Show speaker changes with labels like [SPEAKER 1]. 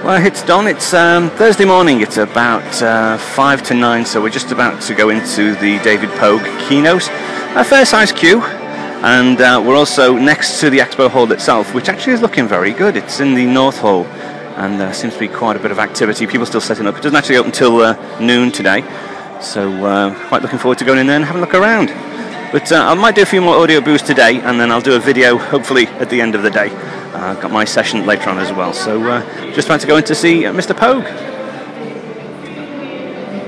[SPEAKER 1] Well, it's done. It's Thursday morning. It's about 5 to 9, so we're just about to go into the David Pogue keynote. A fair-sized queue, and we're also next to the expo hall itself, which actually is looking very good. It's in the North Hall, and there seems to be quite a bit of activity. People still setting up. It doesn't actually open until noon today, so quite looking forward to going in there and having a look around. But I might do a few more audio booths today, and then I'll do a video, hopefully, at the end of the day. I've got my session later on as well, so just about to go in to see Mr. Pogue.